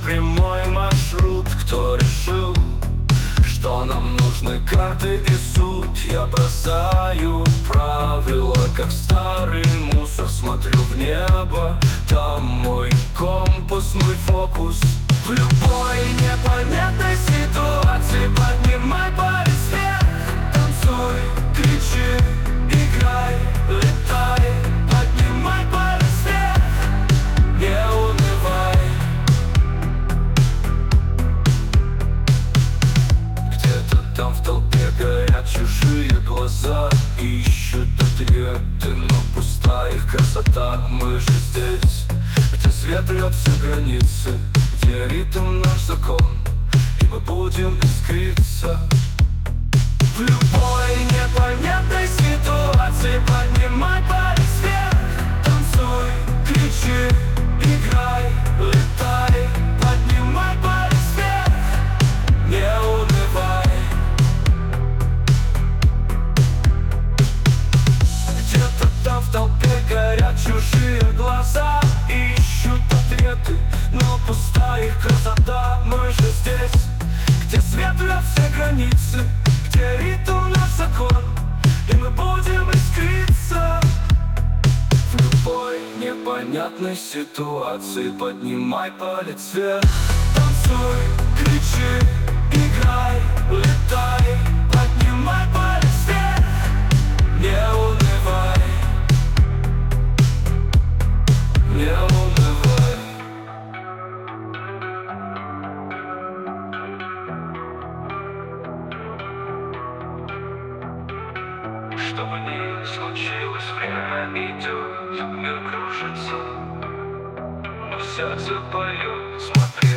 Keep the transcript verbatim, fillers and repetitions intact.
прямой маршрут. Кто решил, что нам нужны карты и суть? Я бросаю правила, как старый мусор. Смотрю в небо, там мой компас, мой фокус. В любой непонятной ситуации поднимай палец вверх. Танцуй, кричи, играй, летай. Поднимай палец вверх, не унывай. Где-то там в толпе горят чужие глаза, ищут ответы, но пуста их красота. Мы же здесь, где свет рвет все границы, где ритм наш закон, и мы будем искриться. В любой непонятной ситуации поднимай палец вверх. Танцуй, кричи, играй, летай. Поднимай палец вверх, не унывай. Где-то там в толпе горят чужие глаза, ищут ответы, но пуста их красота. Мы же здесь, где свет рвет все границы, где ритм наш закон, и мы будем искриться. В любой непонятной ситуации поднимай палец вверх. Танцуй, кричи, играй, летай. Поднимай палец вверх, не унывай, не унывай. Что бы ни случилось, время идет, мир кружится, но сердце поет. Смотри